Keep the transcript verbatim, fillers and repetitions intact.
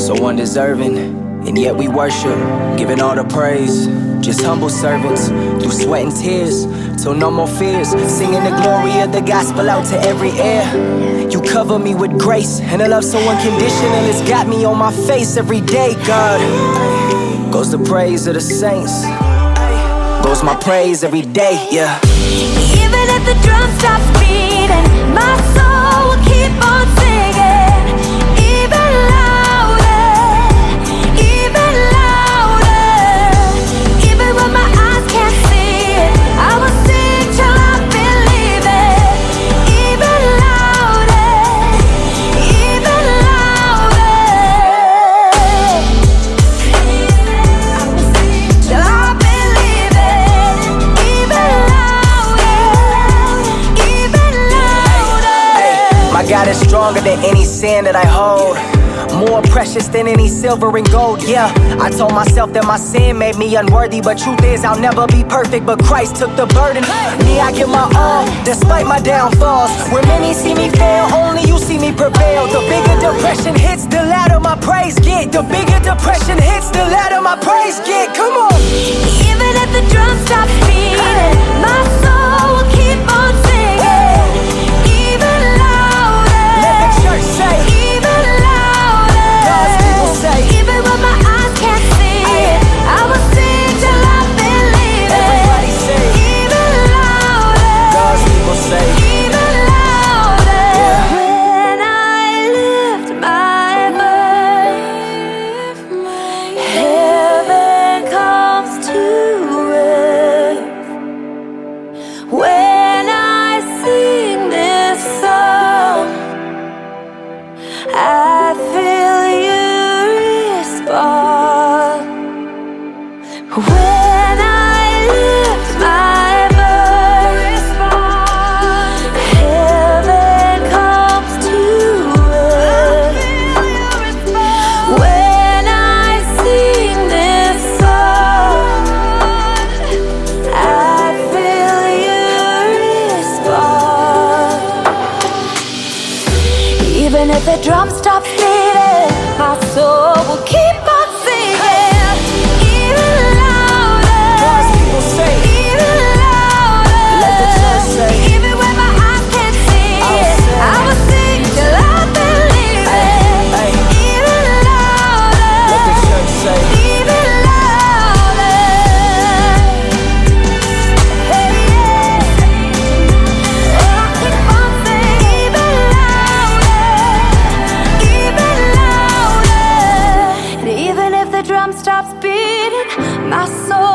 so undeserving, and yet we worship, giving all the praise. Just humble servants, through sweat and tears, till no more fears. Singing the glory of the gospel out to every ear. You cover me with grace, and a love so unconditional, it's got me on my face every day, God. Goes the praise of the saints, goes my praise every day, yeah. Even if the drum stops beating, my soul will keep on singing. Even louder, even louder. Even when my eyes can't see it, I will sing till I believe it. Even louder, even louder. Till I believe it. Even louder, even louder. Ay, my God is stronger than any sin that I hold, more precious than any silver and gold, yeah. I told myself that my sin made me unworthy, but truth is I'll never be perfect, but Christ took the burden. Me, I give my all, despite my downfalls. When many see me fail, only you see me prevail. The bigger depression hits, the louder my praise get. The bigger depression hits, the louder my praise get. Come on. Even if the drum stops beating, my soul will keep on singing. Even louder, Let the church say, even louder. God's people say, Even when my eyes can't see it, I will sing till I believe it. everybody say, Even louder, God's people say, even louder. When I lift my voice, heaven comes to earth. When I sing this song, I feel you respond. When I lift my voice, heaven comes to earth. When I sing this song, I feel you respond. Even if the drum stops beating, my soul will keep on singing. Even louder, God's people say, even louder. Let the church say, Even when my eyes can't see I'll it, sing. I will sing till I believe it. ay. Even louder, Let the church say, even louder. Hey, yeah. Oh, I keep on saying, even louder, even louder. And even if the drum stops beating, my soul